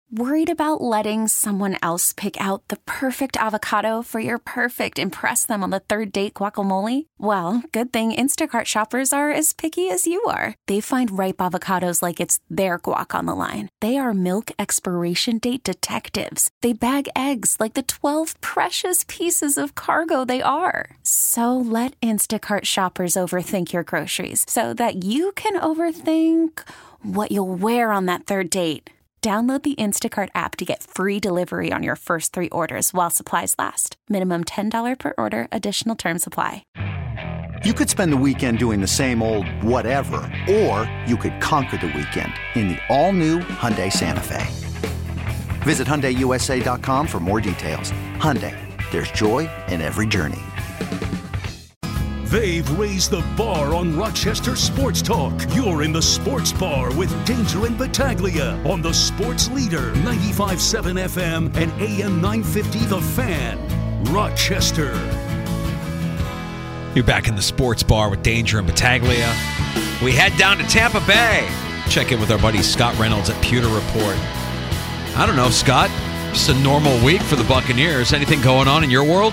Worried about letting someone else pick out the perfect avocado for your perfect impress them on the third date guacamole? Well, good thing Instacart shoppers are as picky as you are. They find ripe avocados like it's their guac on the line. They are milk expiration date detectives. They bag eggs like the 12 precious pieces of cargo they are. So let Instacart shoppers overthink your groceries so that you can overthink what you'll wear on that third date. Download the Instacart app to get free delivery on your first 3 orders while supplies last. Minimum $10 per order. Additional terms apply. You could spend the weekend doing the same old whatever, or you could conquer the weekend in the all-new Hyundai Santa Fe. Visit HyundaiUSA.com for more details. Hyundai, there's joy in every journey. They've raised the bar on Rochester Sports Talk. You're in the Sports Bar with Danger and Battaglia on the Sports Leader, 95.7 FM and AM 950 The Fan, Rochester. You're back in the Sports Bar with Danger and Battaglia. We head down to Tampa Bay. Check in with our buddy Scott Reynolds at Pewter Report. I don't know, Scott. Just a normal week for the Buccaneers. Anything going on in your world?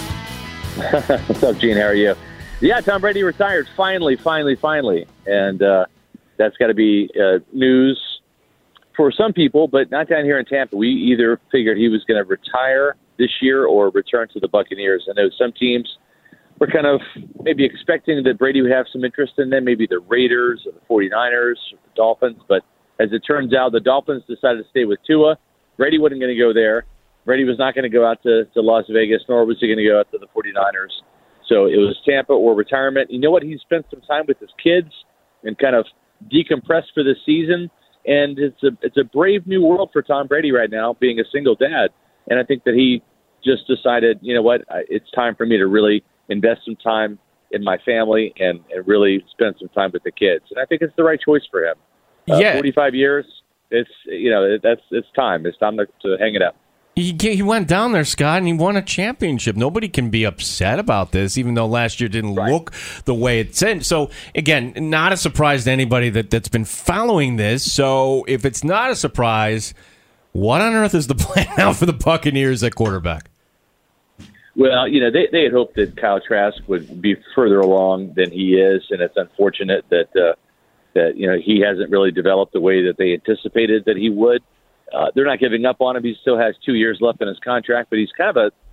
What's up, Gene? How are you? Yeah, Tom Brady retired finally. And that's got to be news for some people, but not down here in Tampa. We either figured he was going to retire this year or return to the Buccaneers. I know some teams were kind of maybe expecting that Brady would have some interest in them, maybe the Raiders or the 49ers or the Dolphins. But as it turns out, the Dolphins decided to stay with Tua. Brady wasn't going to go there. Brady was not going to go out to Las Vegas, nor was he going to go out to the 49ers. So it was Tampa or retirement. You know what? He spent some time with his kids and kind of decompressed for the season. And it's a brave new world for Tom Brady right now, being a single dad. And I think that he just decided, you know what, it's time for me to really invest some time in my family and really spend some time with the kids. And I think it's the right choice for him. 45 years, it's time. It's time to hang it up. He went down there, Scott, and he won a championship. Nobody can be upset about this, even though last year didn't look the way it said. So, again, not a surprise to anybody that's been following this. So, if it's not a surprise, what on earth is the plan now for the Buccaneers at quarterback? Well, you know, they had hoped that Kyle Trask would be further along than he is, and it's unfortunate that you know, he hasn't really developed the way that they anticipated that he would. They're not giving up on him. He still has 2 years left in his contract, but he's kind of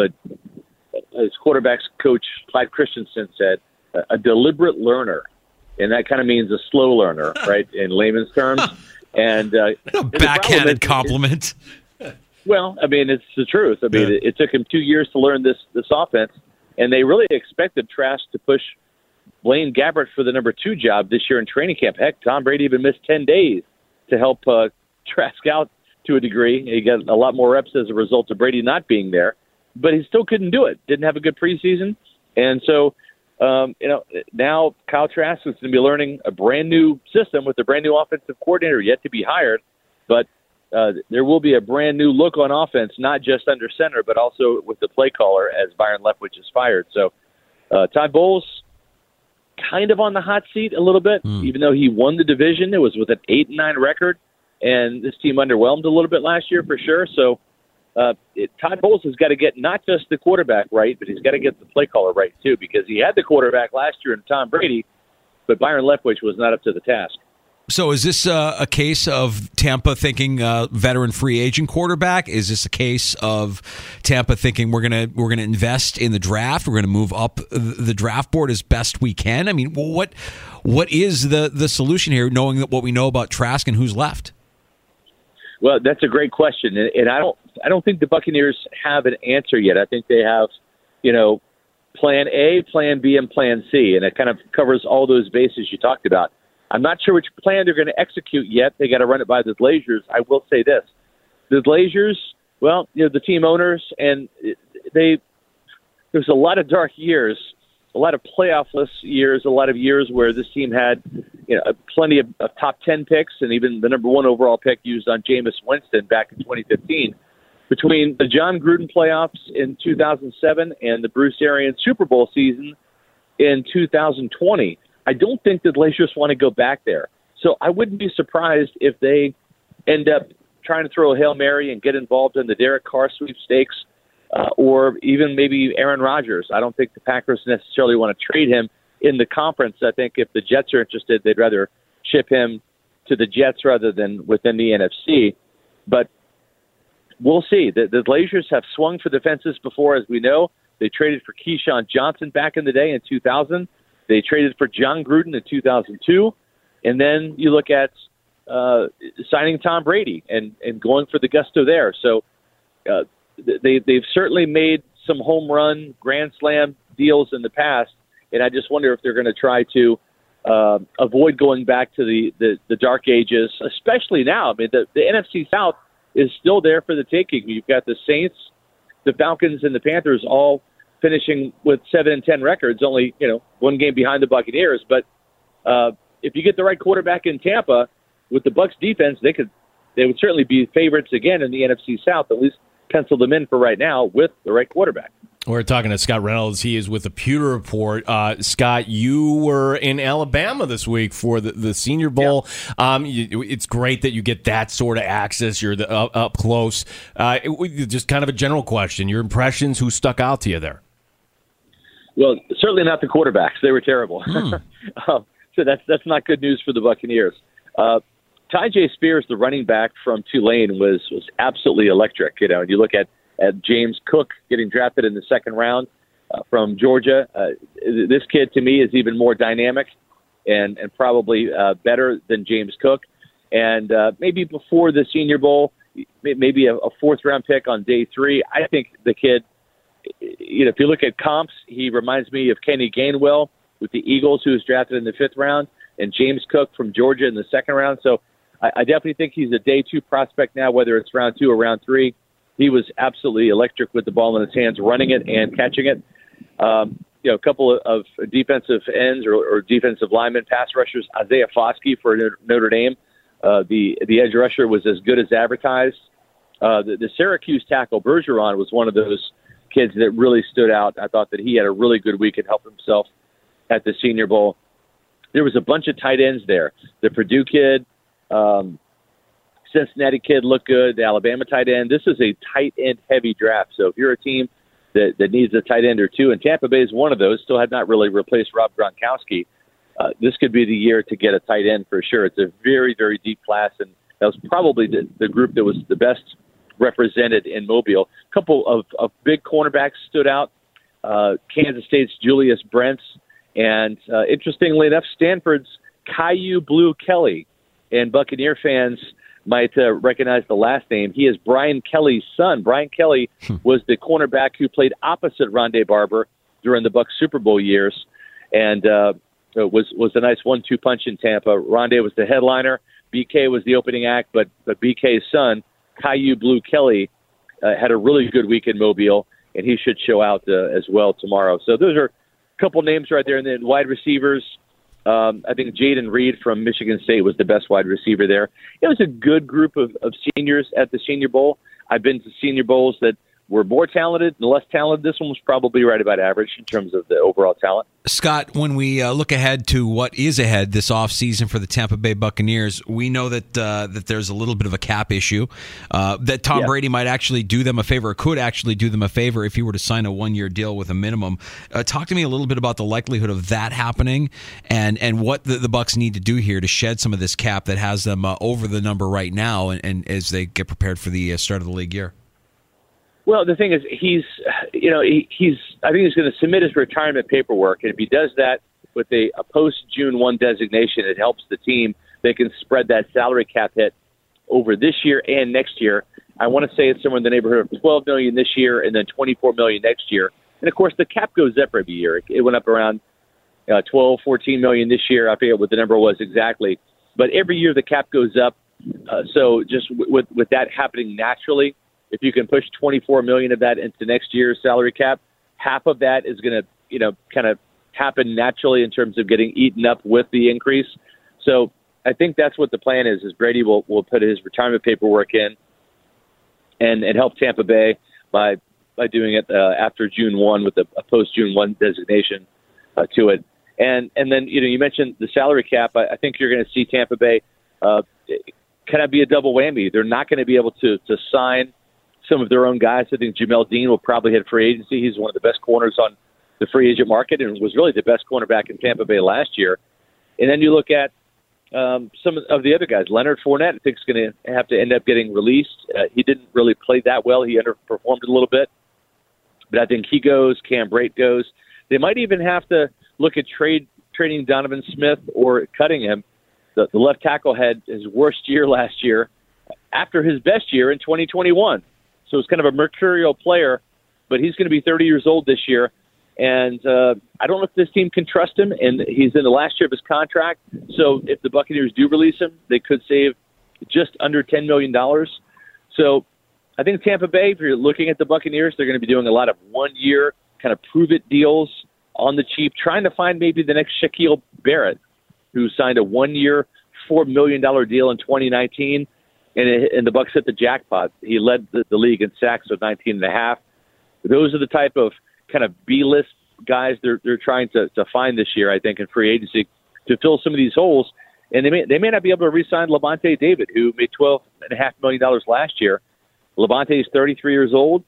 as quarterback's coach Clyde Christensen said, a deliberate learner, and that kind of means a slow learner, right, in layman's terms. And a backhanded compliment. Well, I mean, it's the truth. I mean, it took him 2 years to learn this offense, and they really expected Trask to push Blaine Gabbert for the number 2 job this year in training camp. Heck, Tom Brady even missed 10 days to help Trask out to a degree. He got a lot more reps as a result of Brady not being there, but he still couldn't do it. Didn't have a good preseason. And so, you know, now Kyle Trask is going to be learning a brand new system with a brand new offensive coordinator yet to be hired. But there will be a brand new look on offense, not just under center, but also with the play caller as Byron Leftwich is fired. So Todd Bowles kind of on the hot seat a little bit, even though he won the division. It was with an 8-9 record. And this team underwhelmed a little bit last year for sure. So Todd Bowles has got to get not just the quarterback right, but he's got to get the play caller right too, because he had the quarterback last year in Tom Brady, but Byron Leftwich was not up to the task. So is this a case of Tampa thinking veteran free agent quarterback? Is this a case of Tampa thinking we're gonna invest in the draft? We're going to move up the draft board as best we can? I mean, what is the solution here, knowing that what we know about Trask and who's left? Well, that's a great question, and I don't think the Buccaneers have an answer yet. I think they have, you know, Plan A, Plan B, and Plan C, and it kind of covers all those bases you talked about. I'm not sure which plan they're going to execute yet. They got to run it by the Glazers. I will say this: the Glazers, well, you know, the team owners, and there's a lot of dark years, a lot of playoff-less years, a lot of years where this team had, you know, plenty of top 10 picks and even the number 1 overall pick used on Jameis Winston back in 2015. Between the John Gruden playoffs in 2007 and the Bruce Arians Super Bowl season in 2020, I don't think the Glazers want to go back there. So I wouldn't be surprised if they end up trying to throw a Hail Mary and get involved in the Derek Carr sweepstakes, or even maybe Aaron Rodgers. I don't think the Packers necessarily want to trade him in the conference. I think if the Jets are interested, they'd rather ship him to the Jets rather than within the NFC. But we'll see. The Blazers have swung for the fences before, as we know. They traded for Keyshawn Johnson back in the day in 2000. They traded for John Gruden in 2002. And then you look at signing Tom Brady and going for the gusto there. So they've certainly made some home run, grand slam deals in the past. And I just wonder if they're going to try to avoid going back to the dark ages, especially now. I mean, the NFC South is still there for the taking. You've got the Saints, the Falcons, and the Panthers all finishing with 7-10 records, only one game behind the Buccaneers. But if you get the right quarterback in Tampa with the Bucs defense, they would certainly be favorites again in the NFC South. At least pencil them in for right now with the right quarterback. We're talking to Scott Reynolds. He is with the Pewter Report. Scott, you were in Alabama this week for the Senior Bowl. Yeah. It's great that you get that sort of access. You're up close. Just kind of a general question. Your impressions, who stuck out to you there? Well, certainly not the quarterbacks. They were terrible. So that's not good news for the Buccaneers. Tyjae Spears, the running back from Tulane, was absolutely electric. You look at James Cook getting drafted in the second round from Georgia. This kid, to me, is even more dynamic and probably better than James Cook. And maybe before the Senior Bowl, maybe a fourth-round pick on day 3. I think the kid, if you look at comps, he reminds me of Kenny Gainwell with the Eagles, who was drafted in the 5th round, and James Cook from Georgia in the 2nd round. So I definitely think he's a day 2 prospect now, whether it's round 2 or round 3. He was absolutely electric with the ball in his hands, running it and catching it. A couple of defensive ends or defensive linemen, pass rushers. Isaiah Foskey for Notre Dame, the edge rusher, was as good as advertised. The Syracuse tackle Bergeron was one of those kids that really stood out. I thought that he had a really good week and helped himself at the Senior Bowl. There was a bunch of tight ends there. The Purdue kid. Cincinnati kid looked good. The Alabama tight end. This is a tight end heavy draft. So if you're a team that needs a tight end or two, and Tampa Bay is one of those, still had not really replaced Rob Gronkowski, this could be the year to get a tight end for sure. It's a very, very deep class, and that was probably the group that was the best represented in Mobile. A couple of big cornerbacks stood out. Kansas State's Julius Brents, and interestingly enough, Stanford's Caillou Blue Kelly. And Buccaneer fans might recognize the last name. He is Brian Kelly's son. Brian Kelly was the cornerback who played opposite Rondé Barber during the Bucs Super Bowl years, and was a nice 1-2 punch in Tampa. Rondé was the headliner. BK was the opening act, but BK's son, Caillou Blue Kelly, had a really good week in Mobile, and he should show out as well tomorrow. So those are a couple names right there. And then wide receivers, I think Jaden Reed from Michigan State was the best wide receiver there. It was a good group of seniors at the Senior Bowl. I've been to Senior Bowls that were more talented and less talented. This one was probably right about average in terms of the overall talent. Scott, when we look ahead to what is ahead this offseason for the Tampa Bay Buccaneers, we know that there's a little bit of a cap issue, that Tom Brady might actually do them a favor, or could actually do them a favor if he were to sign a 1-year deal with a minimum. Talk to me a little bit about the likelihood of that happening and what the Bucs need to do here to shed some of this cap that has them over the number right now and as they get prepared for the start of the league year. Well, the thing is, I think he's going to submit his retirement paperwork, and if he does that with a post-June 1 designation, it helps the team. They can spread that salary cap hit over this year and next year. I want to say it's somewhere in the neighborhood of $12 million this year and then $24 million next year. And of course, the cap goes up every year. It went up around $12, $14 million this year. I forget what the number was exactly, but every year the cap goes up. So just with that happening naturally. If you can push $24 million of that into next year's salary cap, half of that is going to, kind of happen naturally in terms of getting eaten up with the increase. So I think that's what the plan is Brady will put his retirement paperwork in and help Tampa Bay by doing it after June 1 with a post-June 1 designation to it. And then, you mentioned the salary cap. I think you're going to see Tampa Bay kind of be a double whammy. They're not going to be able to sign some of their own guys. I think Jamel Dean will probably hit free agency. He's one of the best corners on the free agent market and was really the best cornerback in Tampa Bay last year. And then you look at some of the other guys. Leonard Fournette, I think, is going to have to end up getting released. He didn't really play that well. He underperformed a little bit. But I think he goes. Cam Brate goes. They might even have to look at trading Donovan Smith or cutting him. The left tackle had his worst year last year after his best year in 2021. So it's kind of a mercurial player, but he's going to be 30 years old this year. And I don't know if this team can trust him, and he's in the last year of his contract. So if the Buccaneers do release him, they could save just under $10 million. So I think Tampa Bay, if you're looking at the Buccaneers, they're going to be doing a lot of one-year kind of prove-it deals on the cheap, trying to find maybe the next Shaquille Barrett, who signed a one-year, $4 million deal in 2019, and the Bucs hit the jackpot. He led the league in sacks with 19.5. Those are the type of kind of B-list guys they're trying to find this year, I think, in free agency to fill some of these holes. And they may not be able to re-sign Levante David, who made $12.5 million last year. Levante is 33 years old.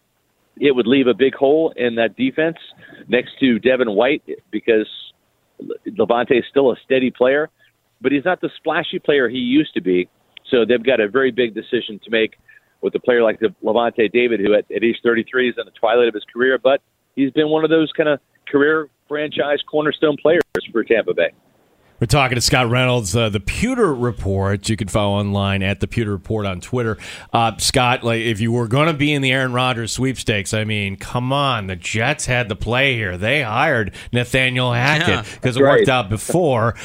It would leave a big hole in that defense next to Devin White because Levante is still a steady player, but he's not the splashy player he used to be. So they've got a very big decision to make with a player like Levante David, who at age 33 is in the twilight of his career, but he's been one of those kind of career franchise cornerstone players for Tampa Bay. We're talking to Scott Reynolds, the Pewter Report. You can follow online at the Pewter Report on Twitter. Scott, like, if you were going to be in the Aaron Rodgers sweepstakes, I mean, come on, the Jets had the play here. They hired Nathaniel Hackett because it worked out before.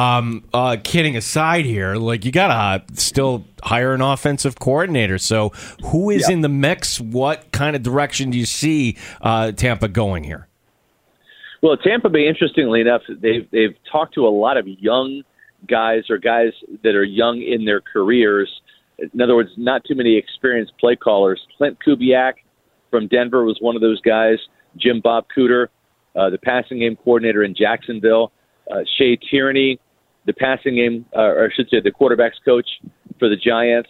Kidding aside here, like, you got to still hire an offensive coordinator. So who is in the mix? What kind of direction do you see Tampa going here? Well, Tampa Bay, interestingly enough, they've talked to a lot of young guys or guys that are young in their careers. In other words, not too many experienced play callers. Clint Kubiak from Denver was one of those guys. Jim Bob Cooter, the passing game coordinator in Jacksonville. Shea Tierney, the passing game, or I should say the quarterback's coach for the Giants.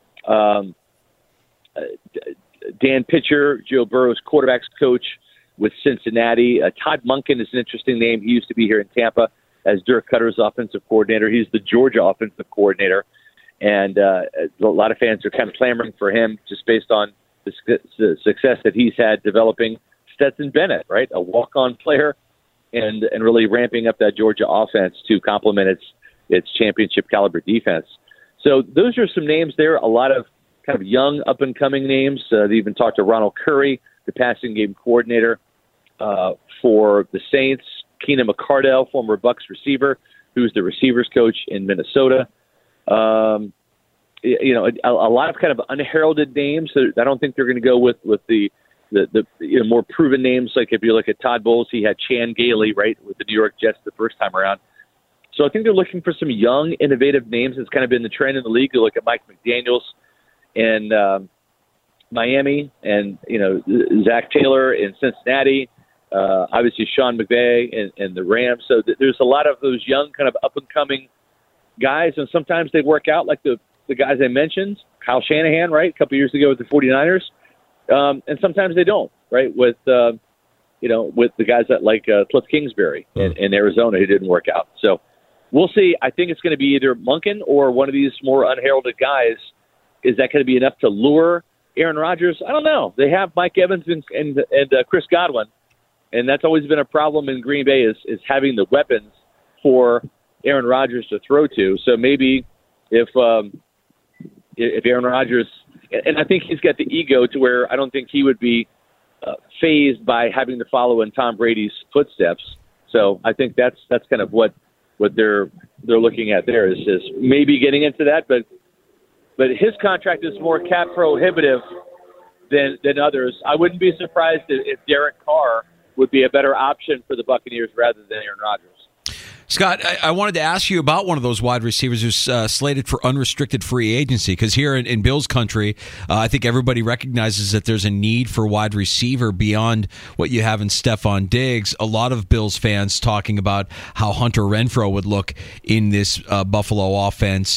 Dan Pitcher, Joe Burrow's quarterback's coach with Cincinnati. Todd Monken is an interesting name. He used to be here in Tampa as Dirk Cutter's offensive coordinator. He's the Georgia offensive coordinator. And a lot of fans are kind of clamoring for him just based on the success that he's had developing Stetson Bennett, right? A walk-on player and really ramping up that Georgia offense to complement its championship caliber defense. So those are some names there, a lot of kind of young up-and-coming names. They even talked to Ronald Curry, the passing game coordinator for the Saints, Keenan McCardell, former Bucs receiver, who's the receivers coach in Minnesota. A lot of kind of unheralded names. I don't think they're going to go with the more proven names. Like if you look at Todd Bowles, he had Chan Gailey, right, with the New York Jets the first time around. So I think they're looking for some young, innovative names. It's kind of been the trend in the league. You look at Mike McDaniels and Miami, and Zach Taylor in Cincinnati. Obviously, Sean McVay and the Rams. So there's a lot of those young, kind of up-and-coming guys, and sometimes they work out like the guys I mentioned, Kyle Shanahan, right, a couple years ago with the 49ers, and sometimes they don't, right, with the guys that like Cliff Kingsbury in Arizona who didn't work out. So we'll see. I think it's going to be either Monken or one of these more unheralded guys. Is that going to be enough to lure Aaron Rodgers? I don't know. They have Mike Evans and Chris Godwin, and that's always been a problem in Green Bay is having the weapons for Aaron Rodgers to throw to. So maybe if Aaron Rodgers, and I think he's got the ego to where I don't think he would be fazed by having to follow in Tom Brady's footsteps. So I think that's kind of what they're looking at there is maybe getting into that, but his contract is more cap prohibitive than others. I wouldn't be surprised if Derek Carr would be a better option for the Buccaneers rather than Aaron Rodgers. Scott, I wanted to ask you about one of those wide receivers who's slated for unrestricted free agency, because here in Bills country, I think everybody recognizes that there's a need for wide receiver beyond what you have in Stephon Diggs. A lot of Bills fans talking about how Hunter Renfrow would look in this Buffalo offense.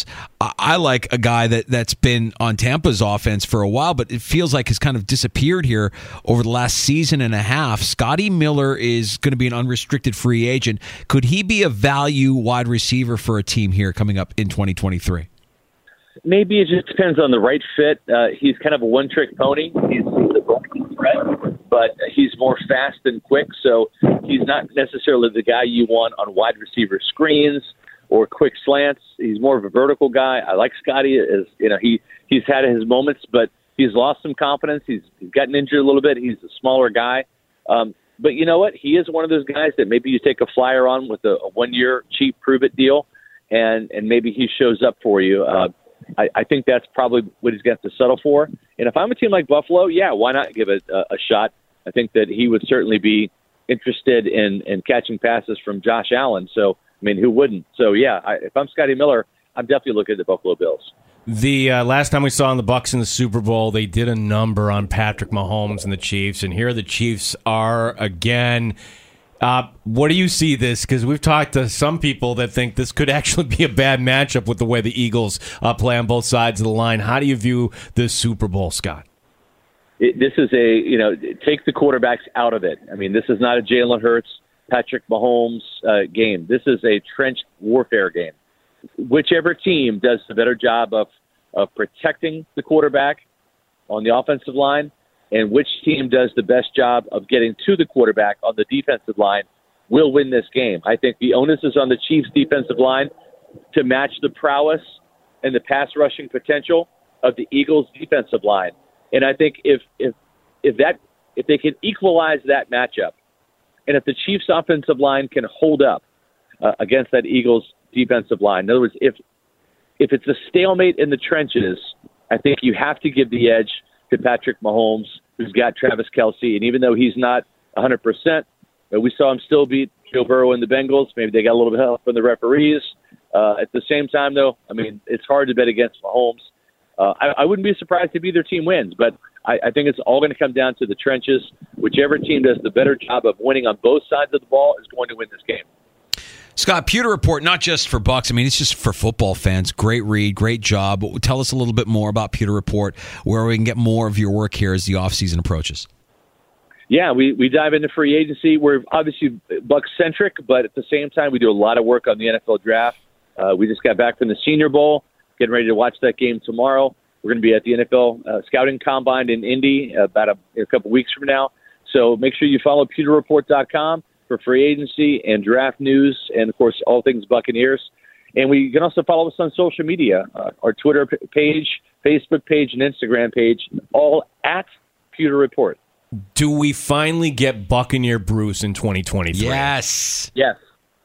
I like a guy that's been on Tampa's offense for a while, but it feels like has kind of disappeared here over the last season and a half. Scotty Miller is going to be an unrestricted free agent. Could he be a value wide receiver for a team here coming up in 2023? Maybe it just depends on the right fit. He's kind of a one-trick pony. He's the bulky threat, but he's more fast and quick, so he's not necessarily the guy you want on wide receiver screens or quick slants. He's more of a vertical guy. I like Scotty. He's had his moments, but he's lost some confidence. He's gotten injured a little bit. He's a smaller guy. But you know what? He is one of those guys that maybe you take a flyer on with a 1-year cheap prove-it deal, and maybe he shows up for you. I think that's probably what he's got to settle for. And if I'm a team like Buffalo, yeah, why not give it a shot? I think that he would certainly be interested in catching passes from Josh Allen. So, I mean, who wouldn't? So, yeah, if I'm Scotty Miller, I'm definitely looking at the Buffalo Bills. The last time we saw the Bucs in the Super Bowl, they did a number on Patrick Mahomes and the Chiefs, and here the Chiefs are again. What do you see this? Because we've talked to some people that think this could actually be a bad matchup with the way the Eagles play on both sides of the line. How do you view this Super Bowl, Scott? This is take the quarterbacks out of it. I mean, this is not a Jalen Hurts, Patrick Mahomes game. This is a trench warfare game. Whichever team does the better job of protecting the quarterback on the offensive line, and which team does the best job of getting to the quarterback on the defensive line will win this game. I think the onus is on the Chiefs' defensive line to match the prowess and the pass rushing potential of the Eagles' defensive line. And I think if they can equalize that matchup, and if the Chiefs' offensive line can hold up against that Eagles' defensive line, in other words, if it's a stalemate in the trenches, I think you have to give the edge to Patrick Mahomes, who's got Travis Kelce. And even though he's not 100%, we saw him still beat Joe Burrow and the Bengals. Maybe they got a little bit of help from the referees. At the same time, though, I mean, it's hard to bet against Mahomes. I wouldn't be surprised if either team wins, but I think it's all going to come down to the trenches. Whichever team does the better job of winning on both sides of the ball is going to win this game. Scott, Pewter Report, not just for Bucs. I mean, it's just for football fans. Great read, great job. Tell us a little bit more about Pewter Report, where we can get more of your work here as the offseason approaches. Yeah, we dive into free agency. We're obviously Bucs-centric, but at the same time, we do a lot of work on the NFL draft. We just got back from the Senior Bowl, getting ready to watch that game tomorrow. We're going to be at the NFL Scouting Combine in Indy about a couple weeks from now. So make sure you follow pewterreport.com for free agency and draft news, and, of course, all things Buccaneers. And we can also follow us on social media, our Twitter page, Facebook page, and Instagram page, all at Pewter Report. Do we finally get Buccaneer Bruce in 2023? Yes. The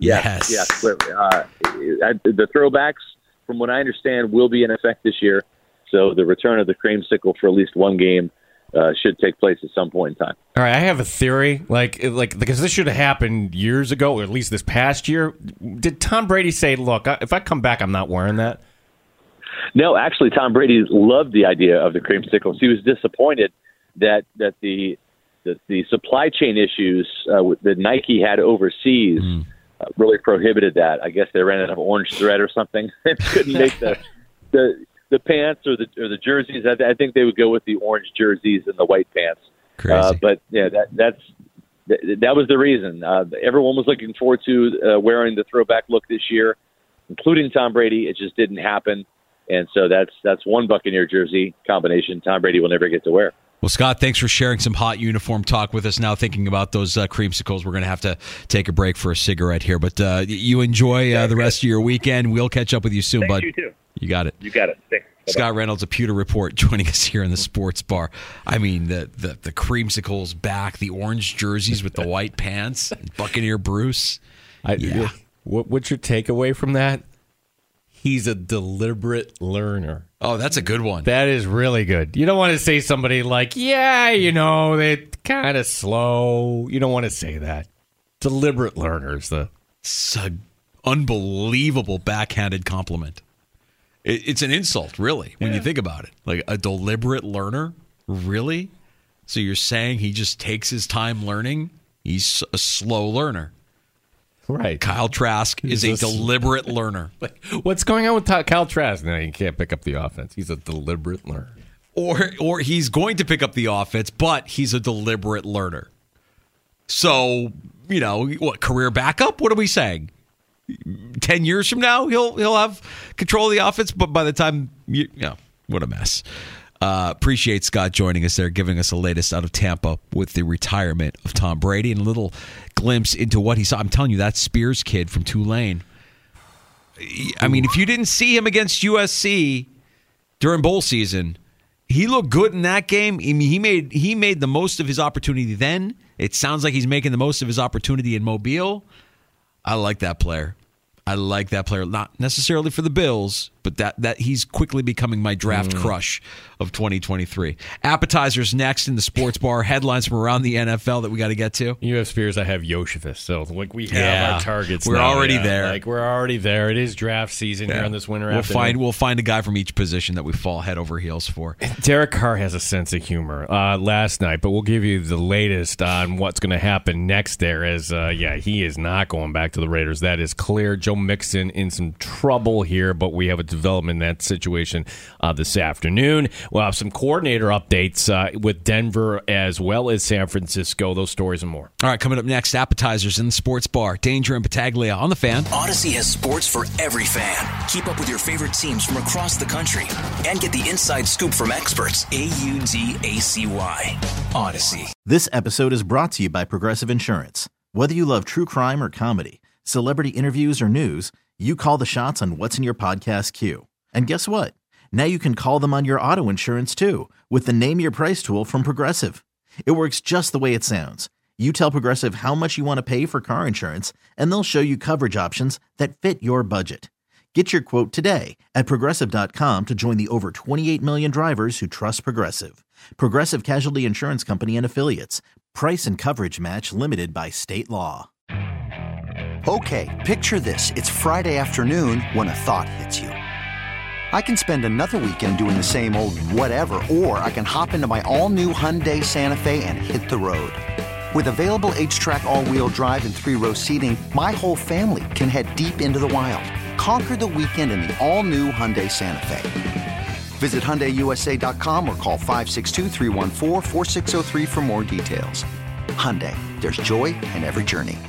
throwbacks, from what I understand, will be in effect this year. So the return of the creamsicle for at least one game should take place at some point in time. All right, I have a theory, like because this should have happened years ago, or at least this past year. Did Tom Brady say, "Look, if I come back, I'm not wearing that"? No, actually, Tom Brady loved the idea of the creamsicles. He was disappointed that the supply chain issues that Nike had overseas really prohibited that. I guess they ran out of orange thread or something and couldn't make the pants or the jerseys. I think they would go with the orange jerseys and the white pants. Crazy. But yeah, that was the reason. Everyone was looking forward to wearing the throwback look this year, including Tom Brady. It just didn't happen, and so that's one Buccaneer jersey combination Tom Brady will never get to wear. Well, Scott, thanks for sharing some hot uniform talk with us. Now thinking about those creamsicles, we're going to have to take a break for a cigarette here. But you enjoy the rest of your weekend. We'll catch up with you soon, bud. You too. You got it. You got it. Thanks. Scott Reynolds of Pewter Report joining us here in the sports bar. I mean, the creamsicles back, the orange jerseys with the white pants, Buccaneer Bruce. What's your takeaway from that? He's a deliberate learner. Oh, that's a good one. That is really good. You don't want to say somebody like, they're kind of slow. You don't want to say that. Deliberate learners. It's an unbelievable backhanded compliment. It's an insult, really, when you think about it. Like, a deliberate learner? Really? So you're saying he just takes his time learning? He's a slow learner. Right. Kyle Trask is a deliberate learner. What's going on with Kyle Trask? No, he can't pick up the offense. He's a deliberate learner. Or he's going to pick up the offense, but he's a deliberate learner. So, what, career backup? What are we saying? 10 years from now, he'll have control of the offense, but by the time, what a mess. Appreciate Scott joining us there, giving us the latest out of Tampa with the retirement of Tom Brady and a little glimpse into what he saw. I'm telling you, that Spears kid from Tulane. I mean, if you didn't see him against USC during bowl season, he looked good in that game. I mean, he made the most of his opportunity then. It sounds like he's making the most of his opportunity in Mobile. I like that player. Not necessarily for the Bills, but that he's quickly becoming my draft crush of 2023. Appetizers next in the sports bar. Headlines from around the NFL that we got to get to. You have Spears, I have Yoshifus. So we have our targets. We're already there. We're already there. It is draft season here on this winter afternoon. We'll find a guy from each position that we fall head over heels for. Derek Carr has a sense of humor last night, but we'll give you the latest on what's going to happen next there as, he is not going back to the Raiders. That is clear. Joe Mixon in some trouble here, but we have a development in that situation this afternoon. We'll have some coordinator updates with Denver as well as San Francisco. Those stories and more. All right, coming up next, appetizers in the sports bar. Danger and Battaglia on the Fan. Odyssey has sports for every fan. Keep up with your favorite teams from across the country and get the inside scoop from experts. AUDACY. Odyssey. This episode is brought to you by Progressive Insurance. Whether you love true crime or comedy, celebrity interviews or news, you call the shots on what's in your podcast queue. And guess what? Now you can call them on your auto insurance too with the Name Your Price tool from Progressive. It works just the way it sounds. You tell Progressive how much you want to pay for car insurance, and they'll show you coverage options that fit your budget. Get your quote today at Progressive.com to join the over 28 million drivers who trust Progressive. Progressive Casualty Insurance Company and Affiliates. Price and coverage match limited by state law. Okay, picture this. It's Friday afternoon when a thought hits you. I can spend another weekend doing the same old whatever, or I can hop into my all-new Hyundai Santa Fe and hit the road. With available H-Track all-wheel drive and 3-row seating, my whole family can head deep into the wild. Conquer the weekend in the all-new Hyundai Santa Fe. Visit HyundaiUSA.com or call 562-314-4603 for more details. Hyundai, there's joy in every journey.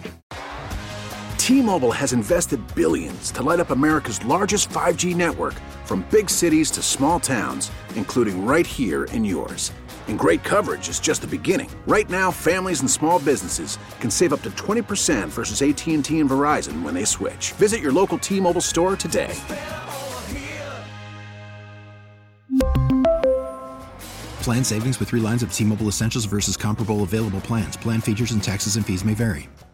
T-Mobile has invested billions to light up America's largest 5G network, from big cities to small towns, including right here in yours. And great coverage is just the beginning. Right now, families and small businesses can save up to 20% versus AT&T and Verizon when they switch. Visit your local T-Mobile store today. Plan savings with 3 lines of T-Mobile Essentials versus comparable available plans. Plan features and taxes and fees may vary.